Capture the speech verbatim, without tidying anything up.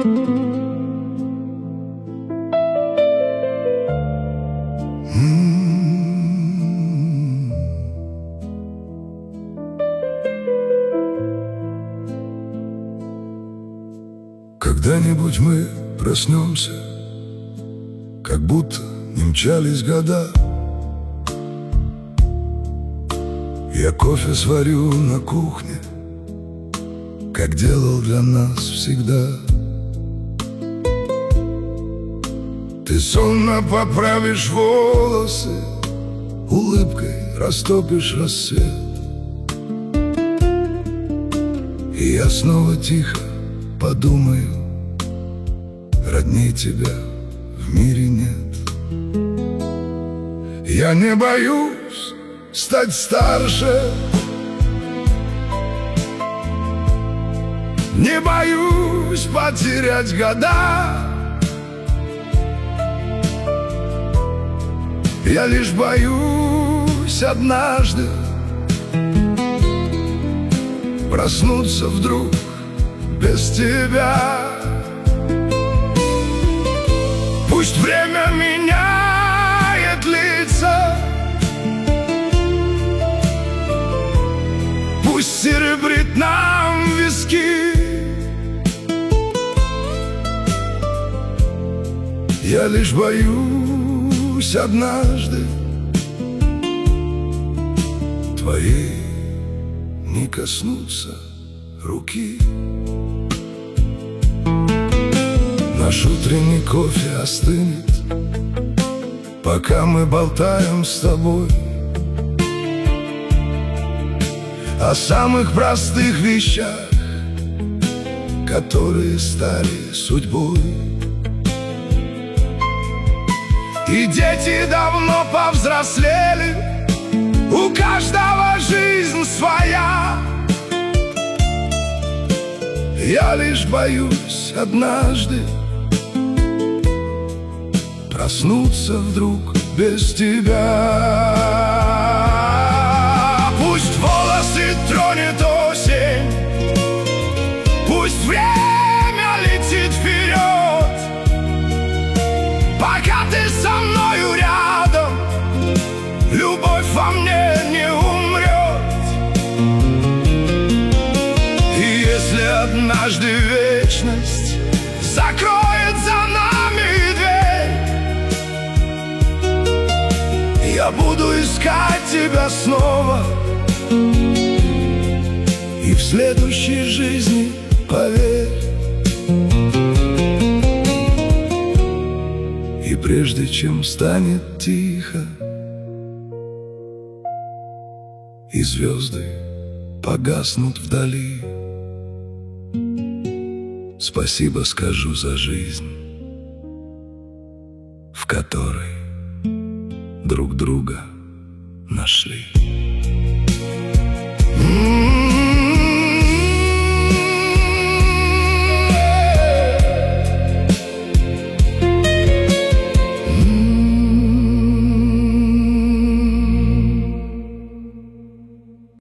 Когда-нибудь мы проснемся, как будто не мчались года. Я кофе сварю на кухне, как делал для нас всегда. Ты сонно поправишь волосы, улыбкой растопишь рассвет. И я снова тихо подумаю, родней тебя в мире нет. Я не боюсь стать старше, не боюсь потерять года. Я лишь боюсь однажды проснуться вдруг без тебя. Пусть время меняет лица, пусть серебрит нам виски. Я лишь боюсь однажды твоей не коснуться руки. Наш утренний кофе остынет, пока мы болтаем с тобой о самых простых вещах, которые стали судьбой. И дети давно повзрослели, у каждого жизнь своя. Я лишь боюсь однажды проснуться вдруг без тебя. Пусть волосы тронет осень, пусть время летит вперед, пока ты со мною рядом, любовь во мне не умрет. И если однажды вечность закроет за нами дверь, я буду искать тебя снова, и в следующей жизни, поверь. И прежде чем станет тихо, и звезды погаснут вдали, спасибо скажу за жизнь, в которой друг друга нашли.